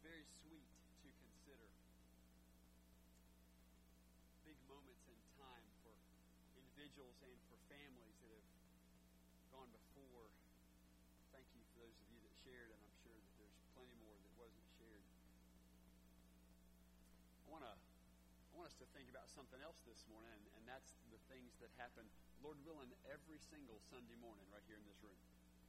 very sweet to consider big moments in time for individuals and for families that have gone before. Thank you for those of you that shared, and I'm sure that there's plenty more that wasn't shared. I want us to think about something else this morning, and that's the things that happen, Lord willing, every single Sunday morning right here in this room.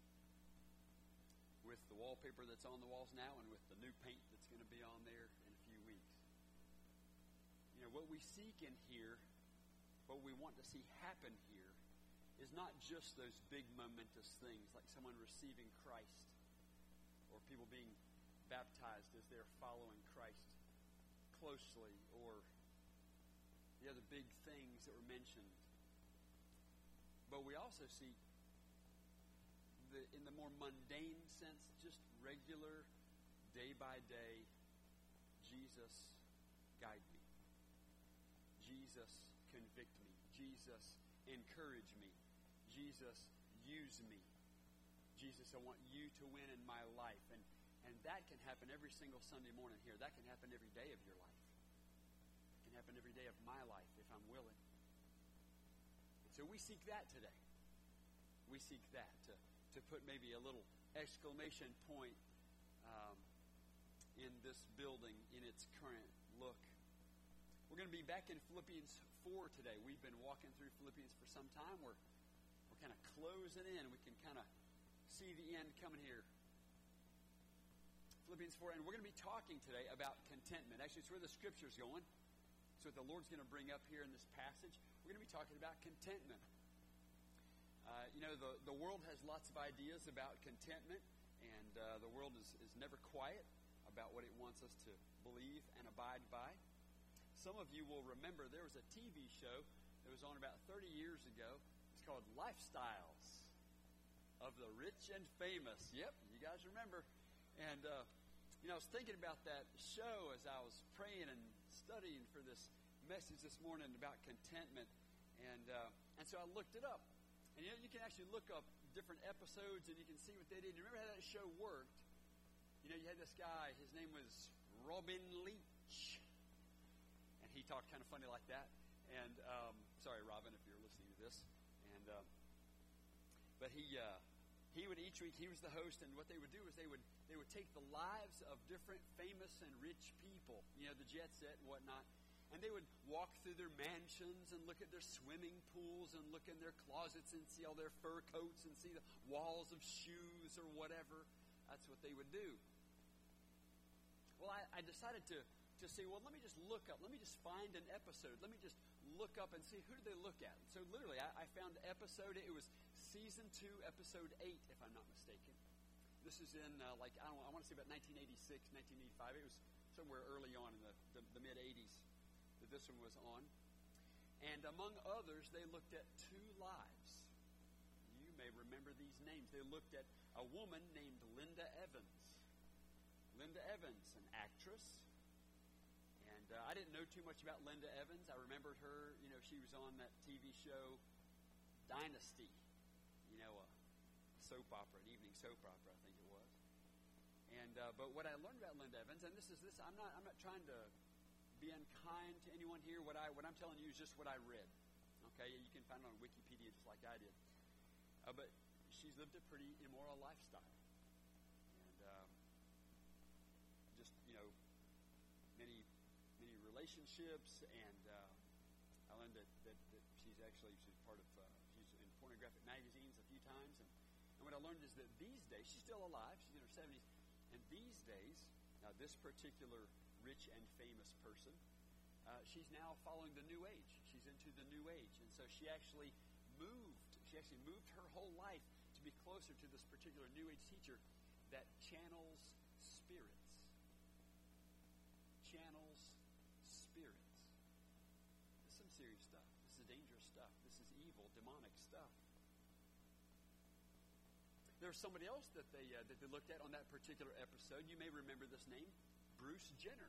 With the wallpaper that's on the walls now and with the new paint that's going to be on there in a few weeks. You know, what we seek in here, what we want to see happen here, is not just those big momentous things like someone receiving Christ or people being baptized as they're following Christ closely, or the other big things that were mentioned. But we also see in the more mundane sense, just regular, day-by-day, Jesus, guide me. Jesus, convict me. Jesus, encourage me. Jesus, use me. Jesus, I want you to win in my life. And that can happen every single Sunday morning here. That can happen every day of your life. It can happen every day of my life if I'm willing. And so we seek that today. We seek that to put maybe a little exclamation point in this building in its current look. We're going to be back in Philippians 4 today. We've been walking through Philippians for some time. We're kind of closing in. We can kind of see the end coming here. Philippians 4, and we're going to be talking today about contentment. Actually, it's where the Scripture's going. It's what the Lord's going to bring up here in this passage. We're going to be talking about contentment. The world has lots of ideas about contentment, and the world is never quiet about what it wants us to believe and abide by. Some of you will remember there was a TV show that was on about 30 years ago. It's called Lifestyles of the Rich and Famous. Yep, you guys remember. And, I was thinking about that show as I was praying and studying for this message this morning about contentment. And so I looked it up. And you can actually look up different episodes and you can see what they did. You remember how that show worked? You had this guy, his name was Robin Leach. And he talked kind of funny like that. And, sorry, Robin, if you're listening to this. But he would each week, he was the host, and what they would do is they would take the lives of different famous and rich people, the jet set and whatnot, and they would walk through their mansions and look at their swimming pools and look in their closets and see all their fur coats and see the walls of shoes or whatever. That's what they would do. Well, I decided to say, well, let me just look up. Let me just find an episode. Let me just look up and see who do they look at. So literally, I found an episode. It was season 2, episode 8, if I'm not mistaken. This is in, I want to say about 1986, 1985. It was somewhere early on in the mid-'80s that this one was on. And among others, they looked at 2 lives. You may remember these names. They looked at a woman named Linda Evans. Linda Evans, an actress. And I didn't know too much about Linda Evans. I remembered her, she was on that TV show Dynasty, a soap opera, an evening soap opera, I think it was. And but what I learned about Linda Evans, and this, I'm not trying to be unkind to anyone here. What I'm telling you is just what I read. Okay, you can find it on Wikipedia just like I did. But she's lived a pretty immoral lifestyle, and just many relationships, and I learned that she's part of she's in pornographic magazines a few times, and what I learned is that these days she's still alive. She's in her 70s, and these days this particular rich and famous person, she's now following the New Age. She's into the New Age, and so she actually moved her whole life to be closer to this particular New Age teacher that channels spirits. Channels spirits. This is some serious stuff. This is dangerous stuff. This is evil, demonic stuff. There's somebody else that they looked at on that particular episode. You may remember this name, Bruce Jenner.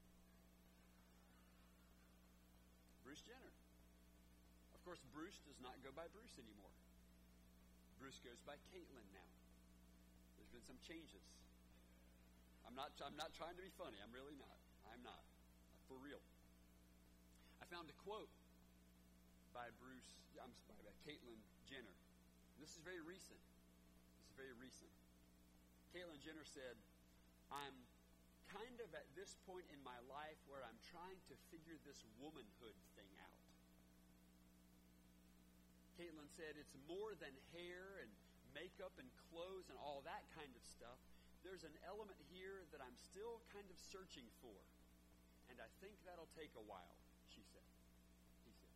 Bruce Jenner. Of course, Bruce does not go by Bruce anymore. Bruce goes by Caitlyn now. There's been some changes. I'm not trying to be funny. I'm really not. I'm not. For real. I found a quote by Caitlyn Jenner. This is very recent. Caitlyn Jenner said, "I'm kind of at this point in my life where I'm trying to figure this womanhood thing out." Caitlyn said, "It's more than hair and makeup and clothes and all that kind of stuff. There's an element here that I'm still kind of searching for. And I think that'll take a while," she said. He said.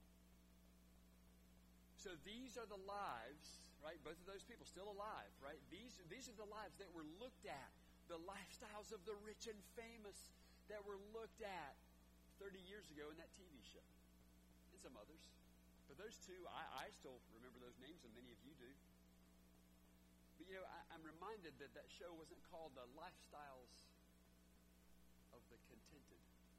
So these are the lives, right? Both of those people still alive, right? These are the lives that were looked at. The lifestyles of the rich and famous that were looked at 30 years ago in that TV show. And some others. But those two, I still remember those names, and many of you do. But I'm reminded that show wasn't called The Lifestyles of the Contented.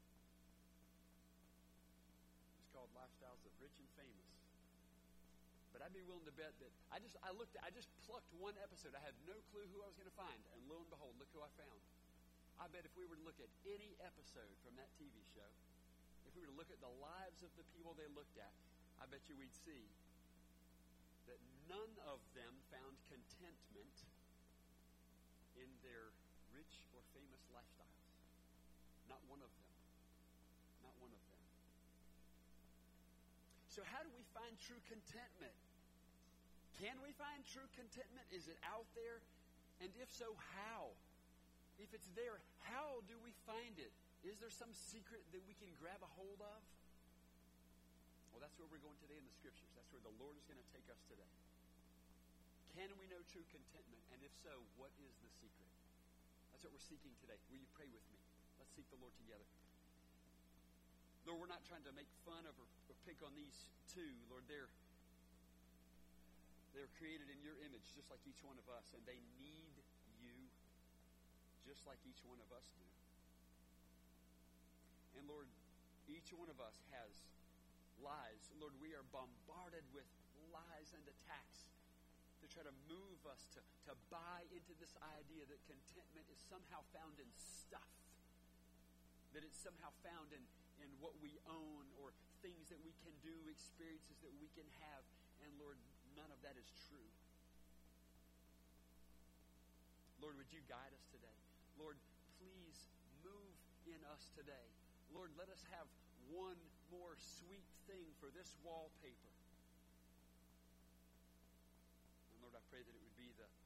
It was called Lifestyles of Rich and Famous. But I'd be willing to bet that I just plucked one episode. I had no clue who I was going to find, and lo and behold, look who I found. I bet if we were to look at any episode from that TV show, if we were to look at the lives of the people they looked at, I bet you we'd see that none of them found contentment in their rich or famous lifestyles. Not one of them. Not one of them. So how do we find true contentment? Can we find true contentment? Is it out there? And if so, how? If it's there, how do we find it? Is there some secret that we can grab a hold of? Well, that's where we're going today in the Scriptures. That's where the Lord is going to take us today. Can we know true contentment? And if so, what is the secret? That's what we're seeking today. Will you pray with me? Let's seek the Lord together. Lord, we're not trying to make fun of or pick on these two. Lord, they're created in your image just like each one of us, and they need you just like each one of us do. And Lord, each one of us has lies. Lord, we are bombarded with lies and attacks to try to move us to buy into this idea that contentment is somehow found in stuff, that it's somehow found in what we own or things that we can do, experiences that we can have. And Lord, none of that is true. Lord, would you guide us today? Lord, please move in us today. Lord, let us have one more sweet thing for this wallpaper. And Lord, I pray that it would be the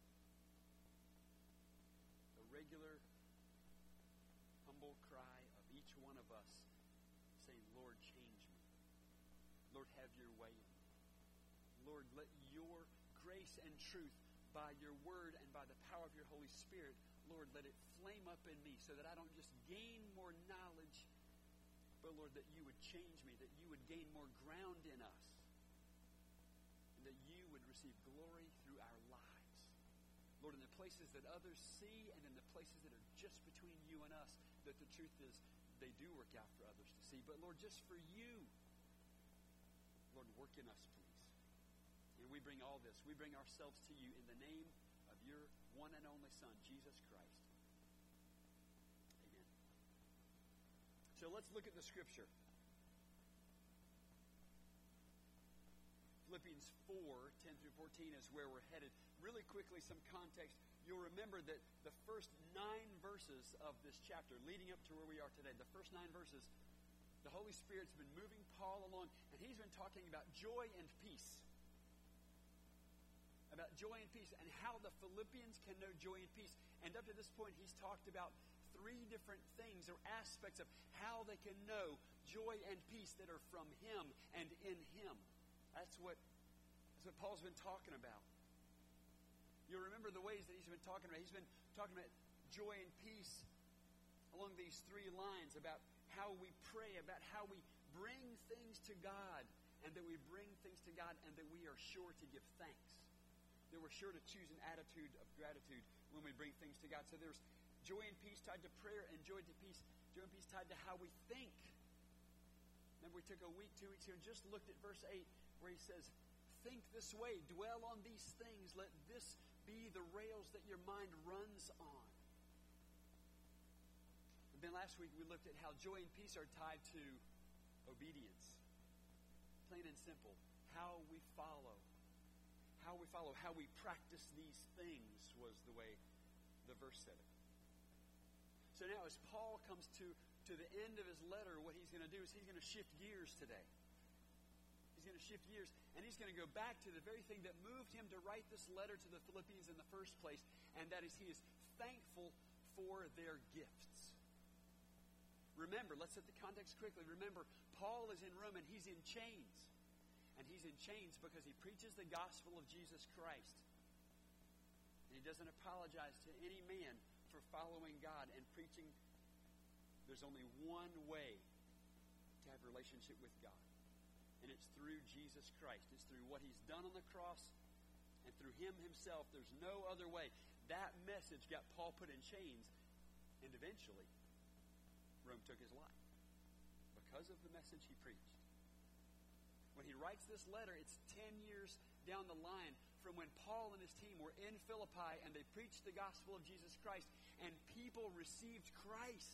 regular, humble cry of each one of us saying, Lord, change me. Lord, have your way in me. Lord, let your grace and truth by your word and by the power of your Holy Spirit, Lord, let it flame up in me so that I don't just gain more knowledge, but Lord, that you would change me, that you would gain more ground in us, and that you would receive glory through our lives. Lord, in the places that others see and in the places that are just between you and us, that the truth is they do work out for others to see. But Lord, just for you, Lord, work in us, please. And we bring all this. We bring ourselves to you in the name of your one and only Son, Jesus Christ. Amen. So let's look at the Scripture. Philippians 4, 10 through 14 is where we're headed. Really quickly, some context. You'll remember that the first 9 verses of this chapter, leading up to where we are today, the first 9 verses, the Holy Spirit's been moving Paul along, and he's been talking about joy and peace. About joy and peace, and how the Philippians can know joy and peace. And up to this point, he's talked about 3 different things or aspects of how they can know joy and peace that are from him and in him. That's what Paul's been talking about. You remember the ways that he's been talking about. He's been talking about joy and peace along these 3 lines, about how we pray, about how we bring things to God, and that we bring things to God, and that we are sure to give thanks. That we're sure to choose an attitude of gratitude when we bring things to God. So there's joy and peace tied to prayer, and joy and peace tied to how we think. Remember, we took a week, 2 weeks here, and just looked at verse 8, where he says, think this way, dwell on these things, let this be the rails that your mind runs on. Then last week we looked at how joy and peace are tied to obedience. Plain and simple. How we follow. How we practice these things was the way the verse said it. So now as Paul comes to the end of his letter, what he's going to do is he's going to shift gears today. He's going to shift gears, and he's going to go back to the very thing that moved him to write this letter to the Philippians in the first place, and that is he is thankful for their gifts. Remember, let's set the context quickly. Remember, Paul is in Rome, and he's in chains. And he's in chains because he preaches the gospel of Jesus Christ. And he doesn't apologize to any man for following God and preaching. There's only one way to have a relationship with God. And it's through Jesus Christ. It's through what he's done on the cross and through him himself. There's no other way. That message got Paul put in chains, and eventually Rome took his life because of the message he preached. When he writes this letter, it's 10 years down the line from when Paul and his team were in Philippi and they preached the gospel of Jesus Christ, and people received Christ.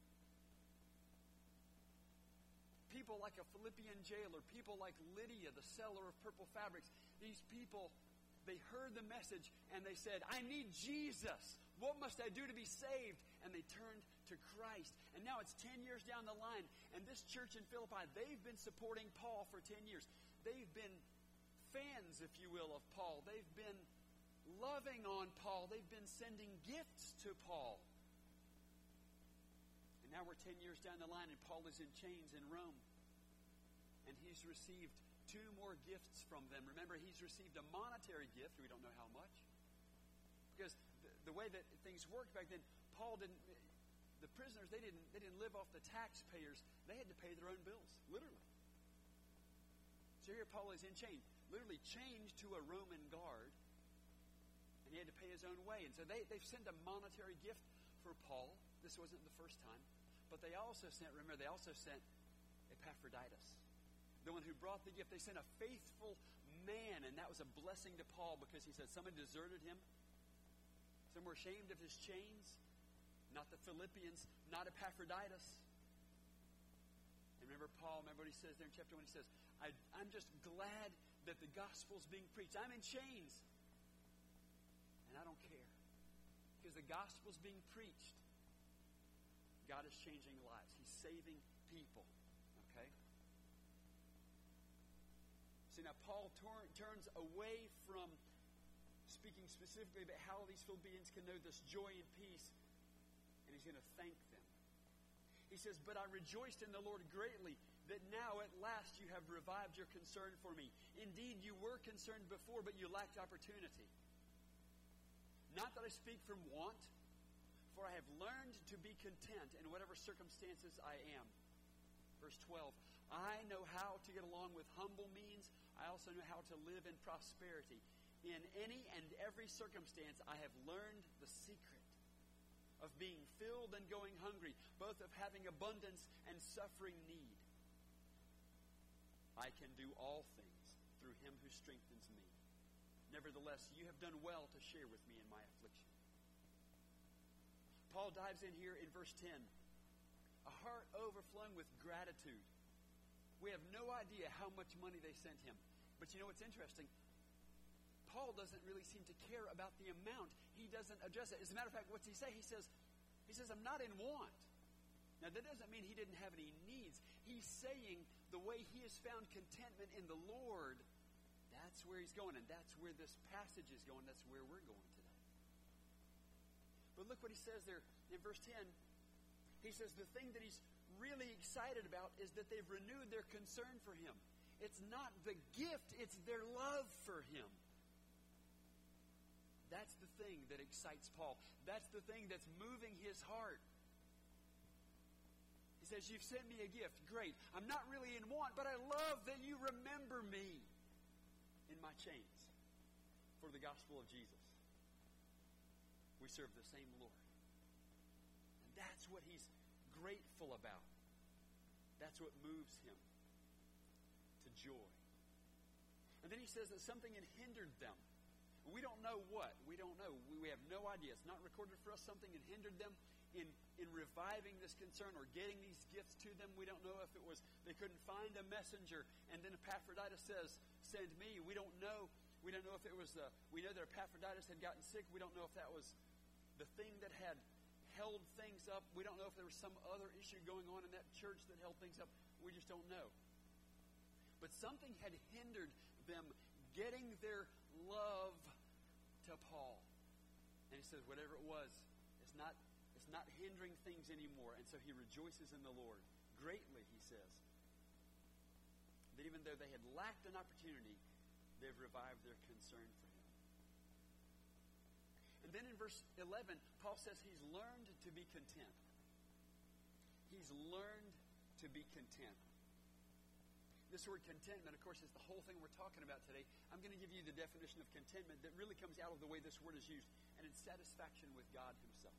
People like a Philippian jailer, people like Lydia, the seller of purple fabrics, these people, they heard the message and they said, I need Jesus. What must I do to be saved? And they turned to Christ. And now it's 10 years down the line, and this church in Philippi, they've been supporting Paul for 10 years. They've been fans, if you will, of Paul. They've been loving on Paul. They've been sending gifts to Paul. And now we're 10 years down the line, and Paul is in chains in Rome. And he's received 2 more gifts from them. Remember, he's received a monetary gift. We don't know how much. Because the way that things worked back then, the prisoners, they didn't live off the taxpayers. They had to pay their own bills, literally. So here Paul is in chains, literally chained to a Roman guard, and he had to pay his own way. And so they've sent a monetary gift for Paul. This wasn't the first time. But they also sent Epaphroditus, the one who brought the gift. They sent a faithful man, and that was a blessing to Paul because he said someone deserted him. Some were ashamed of his chains. Not the Philippians, not Epaphroditus. And remember what he says there in chapter 1. He says, I'm just glad that the gospel's being preached. I'm in chains. And I don't care. Because the gospel's being preached. God is changing lives. He's saving people. Okay? See, now Paul turns away from speaking specifically about how these Philippians can know this joy and peace, and he's going to thank them. He says, but I rejoiced in the Lord greatly that now at last you have revived your concern for me. Indeed, you were concerned before, but you lacked opportunity. Not that I speak from want, for I have learned to be content in whatever circumstances I am. Verse 12, I know how to get along with humble means. I also know how to live in prosperity. In any and every circumstance, I have learned the secret of being filled and going hungry, both of having abundance and suffering need. I can do all things through him who strengthens me. Nevertheless, you have done well to share with me in my affliction. Paul dives in here in verse 10. A heart overflowing with gratitude. We have no idea how much money they sent him. But you know what's interesting? Paul doesn't really seem to care about the amount. He doesn't address it. As a matter of fact, what's he say? He says, I'm not in want. Now, that doesn't mean he didn't have any needs. He's saying the way he has found contentment in the Lord, that's where he's going. And that's where this passage is going. That's where we're going today. But look what he says there in verse 10. He says the thing that he's really excited about is that they've renewed their concern for him. It's not the gift, it's their love for him. That's the thing that excites Paul. That's the thing that's moving his heart. He says, you've sent me a gift. Great. I'm not really in want, but I love that you remember me in my chains for the gospel of Jesus. We serve the same Lord. And that's what he's grateful about. That's what moves him to joy. And then he says that something had hindered them. We don't know what. We don't know. We have no idea. It's not recorded for us. Something had hindered them. in reviving this concern or getting these gifts to them. We don't know if it was they couldn't find a messenger, and then Epaphroditus says, "Send me." We don't know. We don't know if it was we know that Epaphroditus had gotten sick. We don't know if that was the thing that had held things up. We don't know if there was some other issue going on in that church that held things up. We just don't know. But something had hindered them getting their love to Paul. And he says, whatever it was, it's not hindering things anymore. And so he rejoices in the Lord greatly, he says. That even though they had lacked an opportunity, they've revived their concern for him. And then in verse 11, Paul says he's learned to be content. He's learned to be content. This word contentment, of course, is the whole thing we're talking about today. I'm going to give you the definition of contentment that really comes out of the way this word is used, and it's satisfaction with God himself.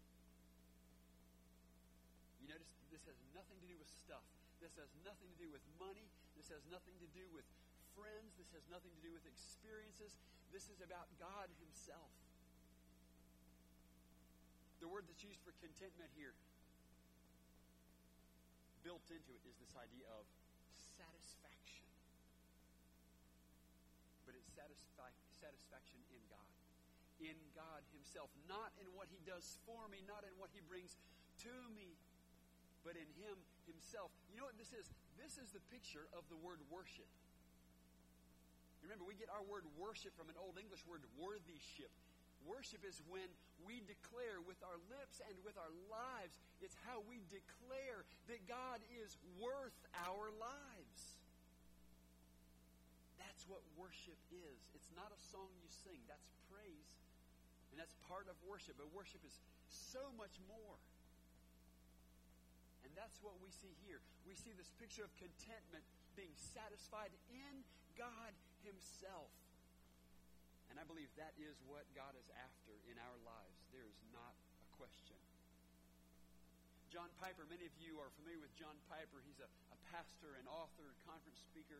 You notice this has nothing to do with stuff. This has nothing to do with money. This has nothing to do with friends. This has nothing to do with experiences. This is about God himself. The word that's used for contentment here, built into it, is this idea of satisfaction. But it's satisfaction in God. In God himself. Not in what he does for me, not in what he brings to me, but in him himself. You know what this is? This is the picture of the word worship. Remember, we get our word worship from an Old English word, worthyship. Worship is when we declare with our lips and with our lives. It's how we declare that God is worth our lives. That's what worship is. It's not a song you sing. That's praise. And that's part of worship. But worship is so much more. And that's what we see here. We see this picture of contentment, being satisfied in God himself. And I believe that is what God is after in our lives. There is not a question. John Piper, many of you are familiar with John Piper. He's a pastor, an author, conference speaker.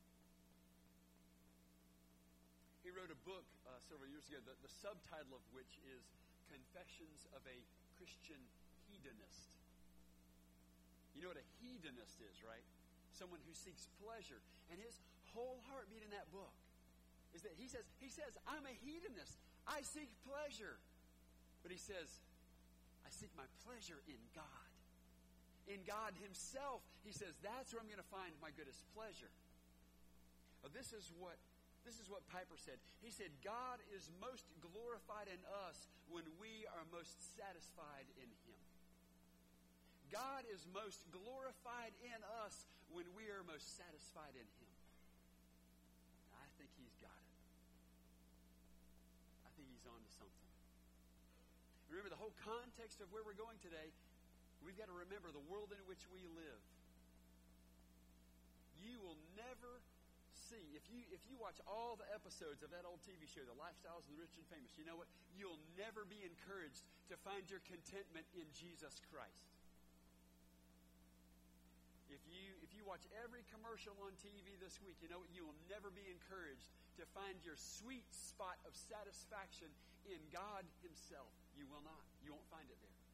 He wrote a book several years ago, the subtitle of which is Confessions of a Christian Hedonist. You know what a hedonist is, right? Someone who seeks pleasure. And his whole heartbeat in that book is that he says, I'm a hedonist. I seek pleasure. But he says, I seek my pleasure in God. In God himself. He says, that's where I'm going to find my greatest pleasure. Well, this is what Piper said. He said, God is most glorified in us when we are most satisfied in him. God is most glorified in us when we are most satisfied in him. I think he's got it. I think he's on to something. Remember, the whole context of where we're going today, we've got to remember the world in which we live. You will never see, if you watch all the episodes of that old TV show, The Lifestyles of the Rich and Famous, you know what? You'll never be encouraged to find your contentment in Jesus Christ. If you watch every commercial on TV this week, you know what? You will never be encouraged to find your sweet spot of satisfaction in God himself. You will not. You won't find it there.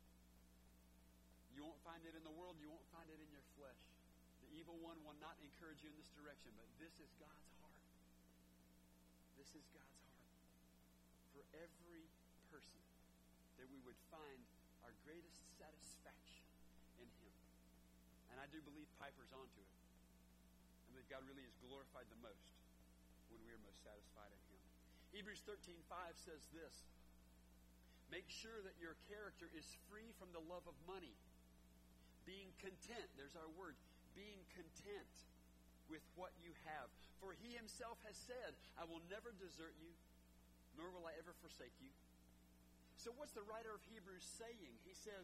You won't find it in the world. You won't find it in your flesh. The evil one will not encourage you in this direction, but this is God's heart. This is God's heart for every person, that we would find our greatest satisfaction in him. And I do believe Piper's onto it. I believe God really is glorified the most when we are most satisfied in him. Hebrews 13:5 says this, make sure that your character is free from the love of money, being content, there's our word, being content with what you have. For he himself has said, I will never desert you, nor will I ever forsake you. So what's the writer of Hebrews saying? He says,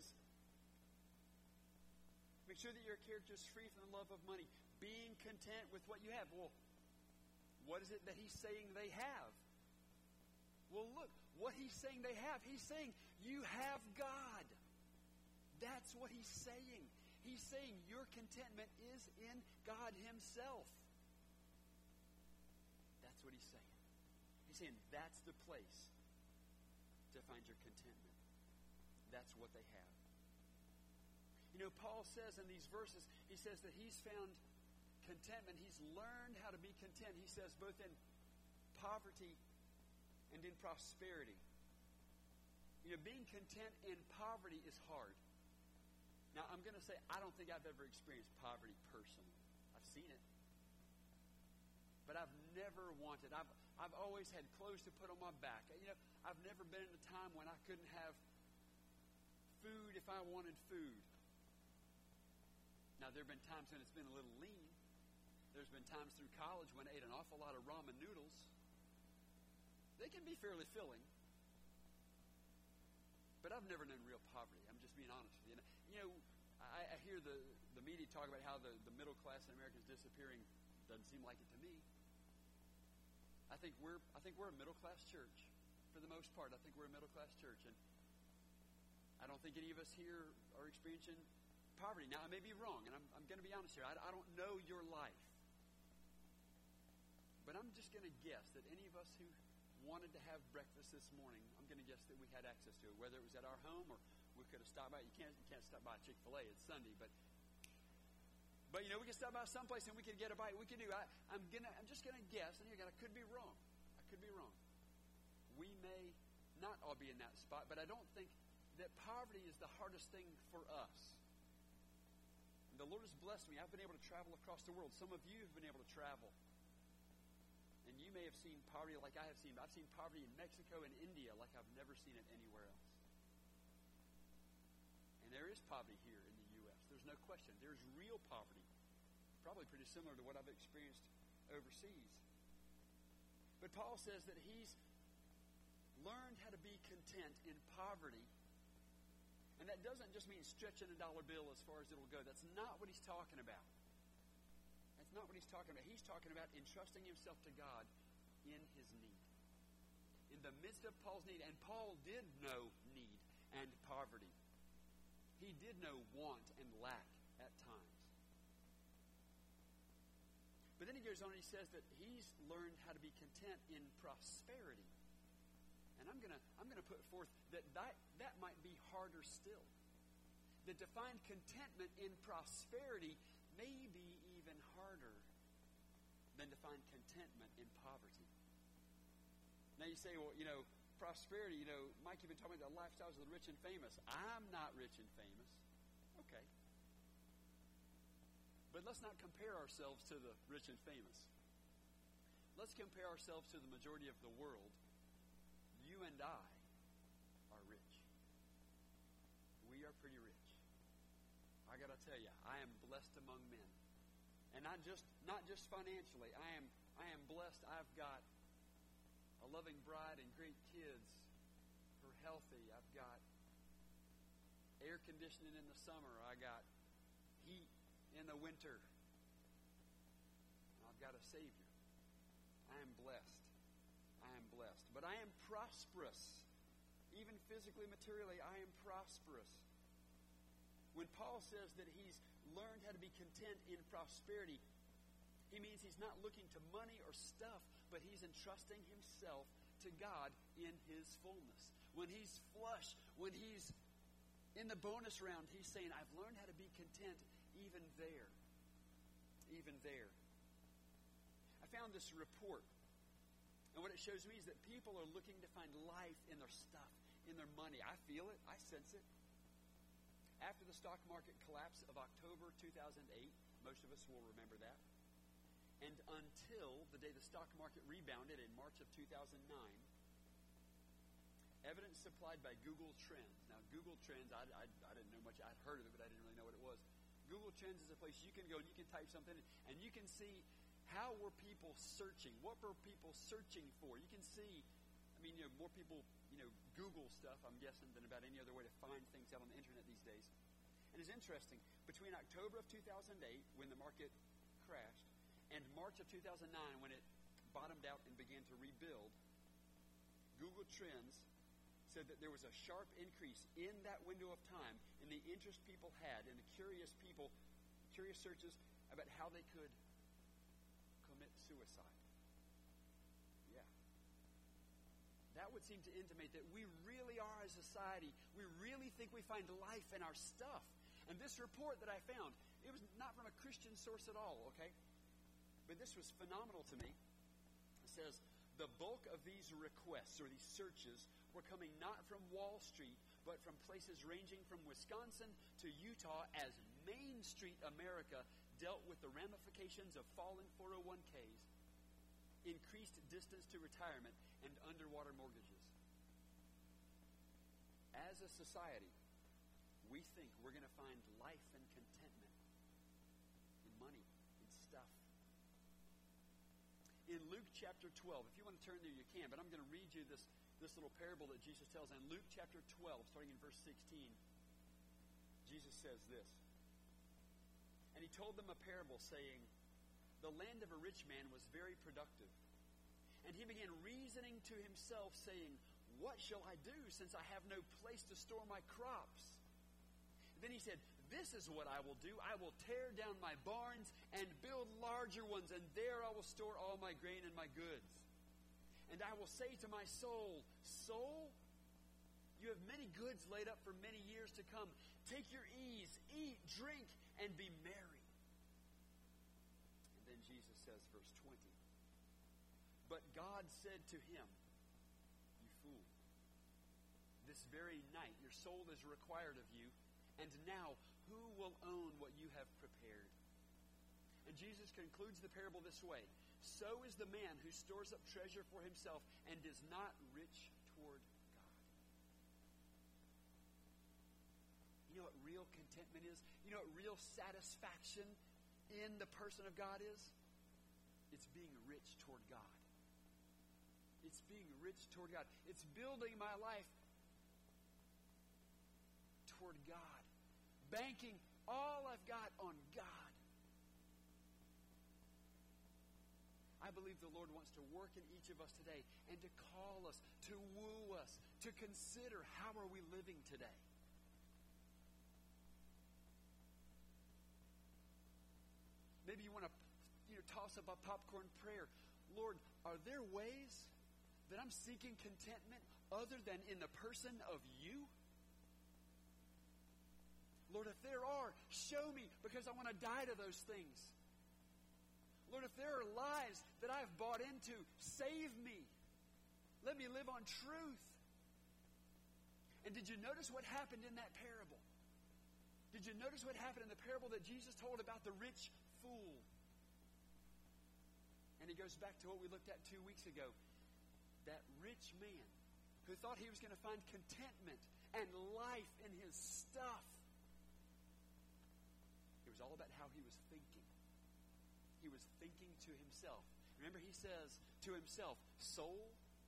make sure that your character is free from the love of money, being content with what you have. Well, what is it that he's saying they have? Well, look, what he's saying they have. He's saying, you have God. That's what he's saying. He's saying your contentment is in God himself. That's what he's saying. He's saying that's the place to find your contentment. that's what they have. You know, Paul says in these verses, he says that he's found contentment. He's learned how to be content. He says both in poverty and in prosperity. You know, being content in poverty is hard. Now, I'm going to say, I don't think I've ever experienced poverty personally. I've seen it. But I've never wanted. I've always had clothes to put on my back. You know, I've never been in a time when I couldn't have food if I wanted food. Now, there have been times when it's been a little lean. There's been times through college when I ate an awful lot of ramen noodles. They can be fairly filling. But I've never known real poverty. I'm just being honest with you. You know, I hear the media talk about how the middle class in America is disappearing. Doesn't seem like it to me. I think we're a middle class church for the most part. I think we're a middle class church, and I don't think any of us here are experiencing poverty. Now, I may be wrong, and I'm going to be honest here. I don't know your life, but I'm just going to guess that any of us who wanted to have breakfast this morning, I'm going to guess that we had access to it, whether it was at our home or we could have stopped by. You can't stop by Chick-fil-A. It's Sunday, but you know, we can stop by someplace and we can get a bite. We can do. I'm just gonna guess, and I could be wrong. I could be wrong. We may not all be in that spot, but I don't think that poverty is the hardest thing for us. And the Lord has blessed me. I've been able to travel across the world. Some of you have been able to travel, and you may have seen poverty like I have seen. I've seen poverty in Mexico and India like I've never seen it anywhere else. And there is poverty here in the U.S. There's no question. There's real poverty. Probably pretty similar to what I've experienced overseas. But Paul says that he's learned how to be content in poverty. And that doesn't just mean stretching a dollar bill as far as it'll go. That's not what he's talking about. That's not what he's talking about. He's talking about entrusting himself to God in his need. In the midst of Paul's need, and Paul did know need and poverty. He did know want and lack at times. But then he goes on and he says that he's learned how to be content in prosperity. And I'm gonna put forth that might be harder still. That to find contentment in prosperity may be even harder than to find contentment in poverty. Now you say, well, you know, prosperity, you know, Mike, you've been talking about the lifestyles of the rich and famous. I'm not rich and famous. Okay. But let's not compare ourselves to the rich and famous. Let's compare ourselves to the majority of the world. You and I are rich. We are pretty rich. I got to tell you, I am blessed among men. And not just financially. I am blessed. I've got a loving bride and great kids who are healthy. I've got air conditioning in the summer. I got heat in the winter. I've got a Savior. I am blessed. I am blessed. But I am prosperous. Even physically, materially, I am prosperous. When Paul says that he's learned how to be content in prosperity, he means he's not looking to money or stuff, but he's entrusting himself to God in his fullness. When he's flush, when he's in the bonus round, he's saying, I've learned how to be content even there. Even there. I found this report, and what it shows me is that people are looking to find life in their stuff, in their money. I feel it. I sense it. After the stock market collapse of October 2008, most of us will remember that, and until the day the stock market rebounded in March of 2009, evidence supplied by Google Trends. Now, Google Trends, I didn't know much. I'd heard of it, but I didn't really know what it was. Google Trends is a place you can go and you can type something, and you can see how were people searching. What were people searching for? You can see, more people, Google stuff, I'm guessing, than about any other way to find things out on the internet these days. And it's interesting, between October of 2008, when the market crashed, and March of 2009, when it bottomed out and began to rebuild, Google Trends said that there was a sharp increase in that window of time in the interest people had, in the curious searches about how they could commit suicide. Yeah. That would seem to intimate that we really are a society. We really think we find life in our stuff. And this report that I found, it was not from a Christian source at all, okay? But this was phenomenal to me. It says, the bulk of these requests or these searches were coming not from Wall Street, but from places ranging from Wisconsin to Utah, as Main Street America dealt with the ramifications of falling 401ks, increased distance to retirement, and underwater mortgages. As a society, we think we're going to find life and contentment in money, in stuff. In Luke chapter 12, if you want to turn there, you can, but I'm going to read you this little parable that Jesus tells. In Luke chapter 12, starting in verse 16, Jesus says this. And he told them a parable, saying, the land of a rich man was very productive. And he began reasoning to himself, saying, what shall I do, since I have no place to store my crops? Then he said, this is what I will do. I will tear down my barns and build larger ones, and there I will store all my grain and my goods. And I will say to my soul, soul, you have many goods laid up for many years to come. Take your ease, eat, drink, and be merry. And then Jesus says, verse 20, but God said to him, you fool, this very night your soul is required of you, and now who will own what you have prepared? And Jesus concludes the parable this way. So is the man who stores up treasure for himself and is not rich toward God. You know what real contentment is? You know what real satisfaction in the person of God is? It's being rich toward God. It's being rich toward God. It's building my life toward God. Banking all I've got on God. I believe the Lord wants to work in each of us today and to call us, to woo us, to consider how are we living today. Maybe you want to toss up a popcorn prayer. Lord, are there ways that I'm seeking contentment other than in the person of you? Lord, if there are, show me, because I want to die to those things. Lord, if there are lies that I've bought into, save me. Let me live on truth. And did you notice what happened in that parable? Did you notice what happened in the parable that Jesus told about the rich fool? And it goes back to what we looked at 2 weeks ago. That rich man who thought he was going to find contentment and life in his stuff. It was all about how he was thinking. He was thinking to himself. Remember, he says to himself, soul,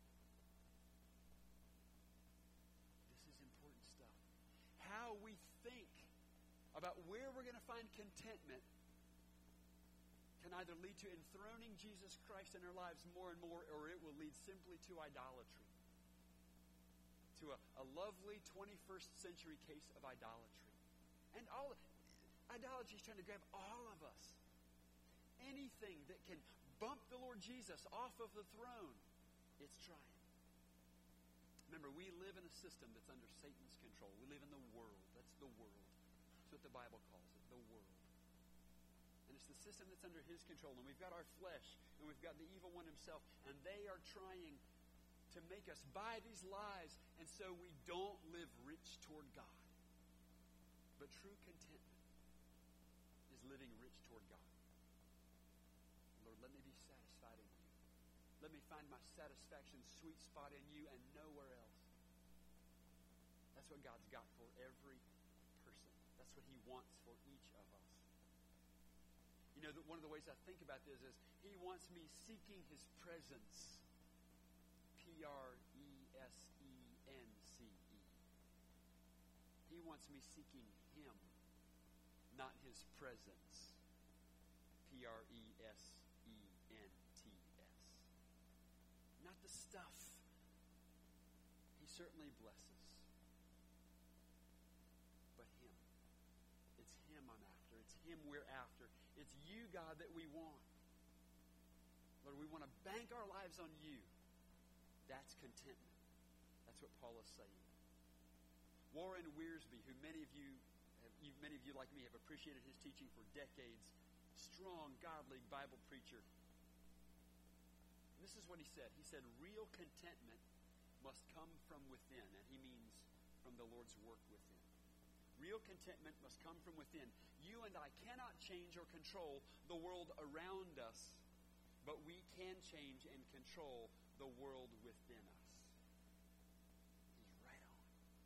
this is important stuff. How we think about where we're going to find contentment can either lead to enthroning Jesus Christ in our lives more and more, or it will lead simply to idolatry. To a lovely 21st century case of idolatry. And idolatry is trying to grab all of us. Anything that can bump the Lord Jesus off of the throne, it's trying. Remember, we live in a system that's under Satan's control. We live in the world. That's the world. That's what the Bible calls it, the world. And it's the system that's under his control. And we've got our flesh, and we've got the evil one himself, and they are trying to make us buy these lies, and so we don't live rich toward God. But true contentment is living rich toward God. Lord, let me be satisfied in you. Let me find my satisfaction, sweet spot in you and nowhere else. That's what God's got for every person. That's what he wants for each of us. You know, one of the ways I think about this is he wants me seeking his presence. P-R-E-S-E-N-C-E. He wants me seeking him, not his presence. P-R-E-S-E-N-T-S. Not the stuff. He certainly blesses. But him. It's him I'm after. It's him we're after. It's you, God, that we want. Lord, we want to bank our lives on you. That's contentment. That's what Paul is saying. Warren Wiersbe, who many of you like me have appreciated his teaching for decades, strong, godly Bible preacher. This is what he said. He said, real contentment must come from within, and he means from the Lord's work within. Real contentment must come from within. You and I cannot change or control the world around us, but we can change and control the world within us. He's right on.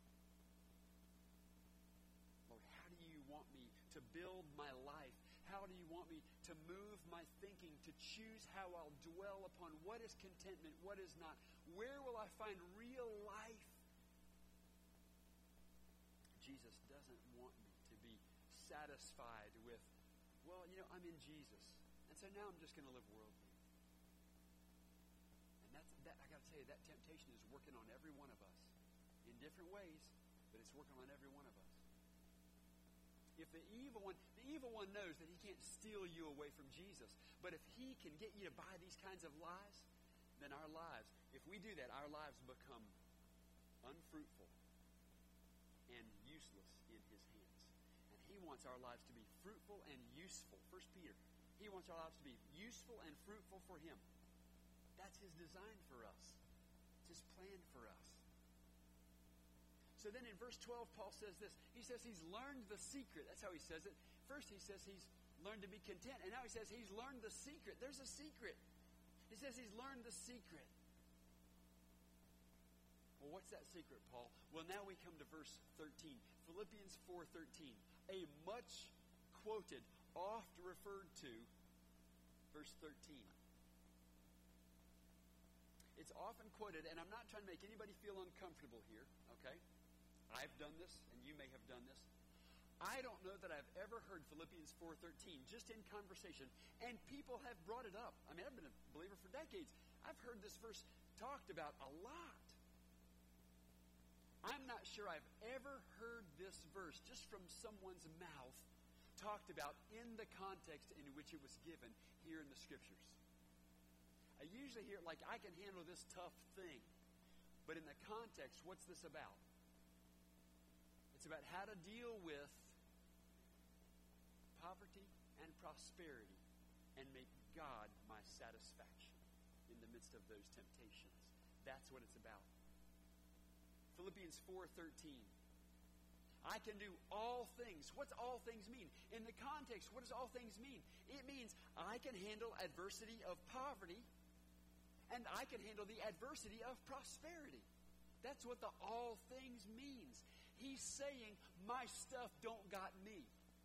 Lord, how do you want me to build my life? How do you want me to move my thinking, to choose how I'll dwell upon what is contentment, what is not? Where will I find real life? Jesus doesn't want me to be satisfied with, well, I'm in Jesus, and so now I'm just going to live worldly. And that I got to tell you, that temptation is working on every one of us in different ways, but it's working on every one of us. If the evil one knows that he can't steal you away from Jesus, but if he can get you to buy these kinds of lies, then our lives, if we do that, our lives become unfruitful and useless in his hands. And he wants our lives to be fruitful and useful. 1 Peter, he wants our lives to be useful and fruitful for him. That's his design for us. It's his plan for us. So then in verse 12, Paul says this. He says he's learned the secret. That's how he says it. First he says he's learned to be content. And now he says he's learned the secret. There's a secret. He says he's learned the secret. Well, what's that secret, Paul? Well, now we come to verse 13. Philippians 4:13. A much quoted, oft referred to, verse 13. It's often quoted, and I'm not trying to make anybody feel uncomfortable here, okay? I've done this, and you may have done this. I don't know that I've ever heard Philippians 4:13 just in conversation, and people have brought it up. I mean, I've been a believer for decades. I've heard this verse talked about a lot. I'm not sure I've ever heard this verse just from someone's mouth talked about in the context in which it was given here in the Scriptures. I usually hear it like, I can handle this tough thing. But in the context, what's this about? It's about how to deal with poverty and prosperity and make God my satisfaction in the midst of those temptations. That's what it's about. Philippians 4:13. I can do all things. What's all things mean? In the context, what does all things mean? It means I can handle adversity of poverty, and I can handle the adversity of prosperity. That's what the all things means. He's saying, my stuff don't got me.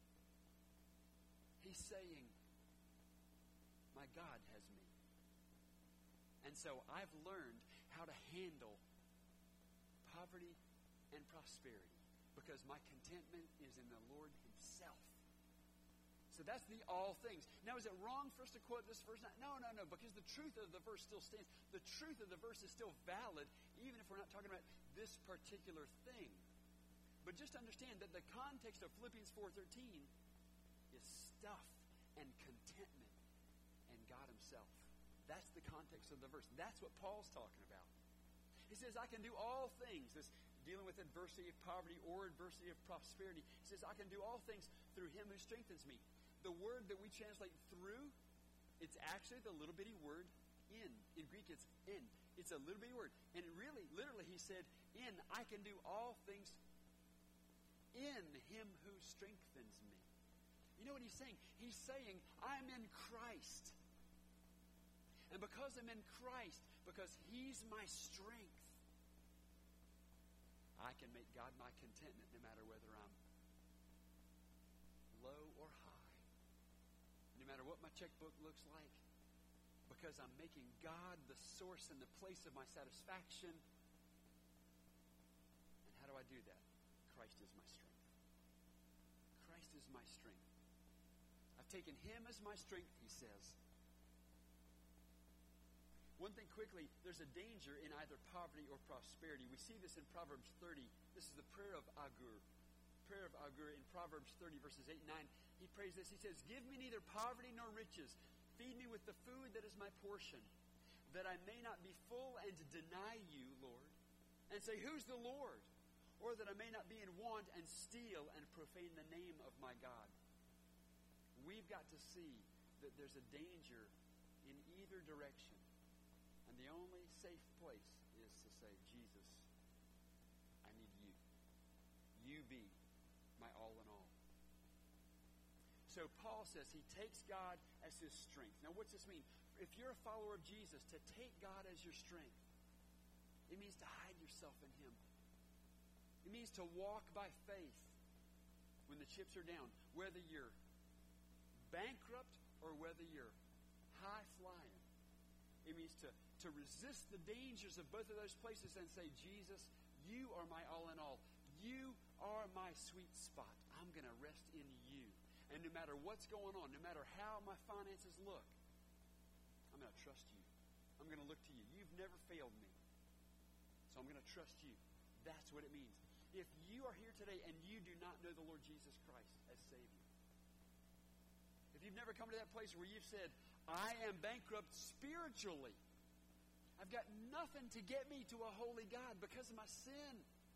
He's saying, my God has me. And so I've learned how to handle poverty and prosperity because my contentment is in the Lord himself. So that's the all things. Now, is it wrong for us to quote this verse? No, because the truth of the verse still stands. The truth of the verse is still valid, even if we're not talking about this particular thing. But just understand that the context of Philippians 4:13 is stuff and contentment and God himself. That's the context of the verse. That's what Paul's talking about. He says, I can do all things. This dealing with adversity of poverty or adversity of prosperity. He says, I can do all things through him who strengthens me. The word that we translate through, it's actually the little bitty word in. In Greek, it's in. It's a little bitty word. And it really, literally, he said, in, I can do all things in him who strengthens me. You know what he's saying? He's saying, I'm in Christ. And because I'm in Christ, because he's my strength, I can make God my contentment no matter whether I'm low or high. No matter what my checkbook looks like. Because I'm making God the source and the place of my satisfaction. And how do I do that? Christ is my strength. Christ is my strength. I've taken him as my strength, he says. One thing quickly, there's a danger in either poverty or prosperity. We see this in Proverbs 30. This is the prayer of Agur. Prayer of Agur in Proverbs 30, verses 8 and 9. He prays this. He says, give me neither poverty nor riches. Feed me with the food that is my portion, that I may not be full and deny you, Lord, and say, who's the Lord? Or that I may not be in want and steal and profane the name of my God. We've got to see that there's a danger in either direction. And the only safe place is to say, Jesus, I need you. You be my all in all. So Paul says he takes God as his strength. Now what's this mean? If you're a follower of Jesus, to take God as your strength, it means to hide yourself in him. It means to walk by faith when the chips are down, whether you're bankrupt or whether you're high flying. It means to resist the dangers of both of those places and say, Jesus, you are my all in all. You are my sweet spot. I'm going to rest in you. And no matter what's going on, no matter how my finances look, I'm going to trust you. I'm going to look to you. You've never failed me. So I'm going to trust you. That's what it means. If you are here today and you do not know the Lord Jesus Christ as Savior, if you've never come to that place where you've said, I am bankrupt spiritually, I've got nothing to get me to a holy God because of my sin.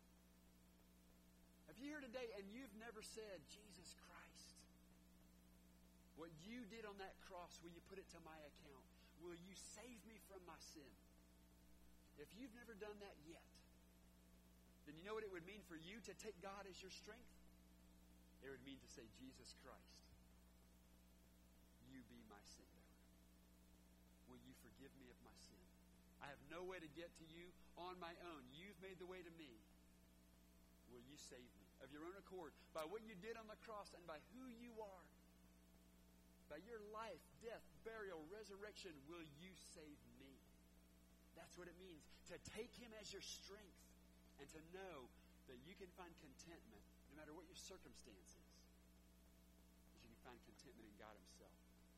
If you're here today and you've never said, Jesus Christ, what you did on that cross, will you put it to my account? Will you save me from my sin? If you've never done that yet, then you know what it would mean for you to take God as your strength? It would mean to say, Jesus Christ, you be my sin bearer. Will you forgive me of my sin? I have no way to get to you on my own. You've made the way to me. Will you save me? Of your own accord, by what you did on the cross and by who you are, by your life, death, burial, resurrection, will you save me? That's what it means to take him as your strength and to know that you can find contentment no matter what your circumstance is. That you can find contentment in God himself.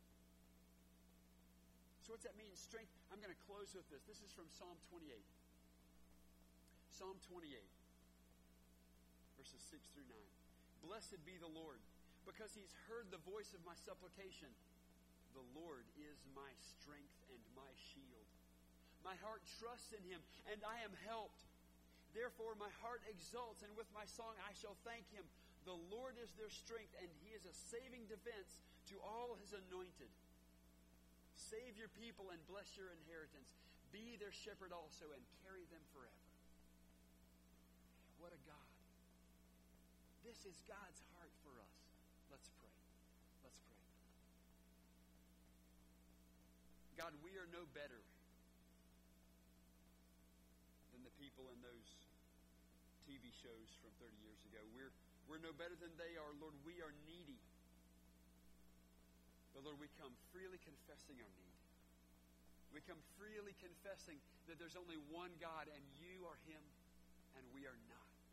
So what's that mean? Strength. I'm going to close with this. This is from Psalm 28. Psalm 28, verses 6 through 9. Blessed be the Lord, because he's heard the voice of my supplication. The Lord is my strength and my shield. My heart trusts in him, and I am helped. Therefore my heart exults, and with my song I shall thank him. The Lord is their strength, and he is a saving defense to all his anointed. Save your people and bless your inheritance. Be their shepherd also, and carry them forever. What a God. This is God's heart for us. Let's pray. Let's pray. God, we are no better than the people in those TV shows from 30 years ago. We're no better than they are. Lord, we are needy. But Lord, we come freely confessing our need. We come freely confessing that there's only one God, and you are him, and we are not him.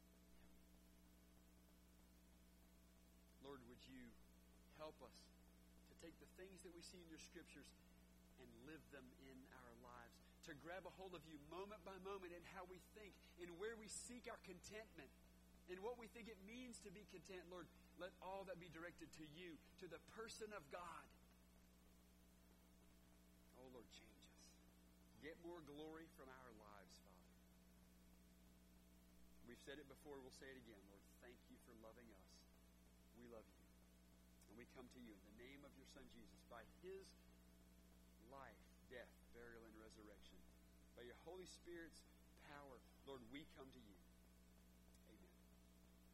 Lord, would you help us to take the things that we see in your scriptures and live them in our lives, to grab a hold of you moment by moment in how we think, in where we seek our contentment, in what we think it means to be content. Lord, let all that be directed to you, to the person of God. Oh, Lord, change us. Get more glory from our lives, Father. We've said it before, we'll say it again. Lord, thank you for loving us. We love you. And we come to you in the name of your Son, Jesus, by his life, death, burial, and resurrection, by your Holy Spirit's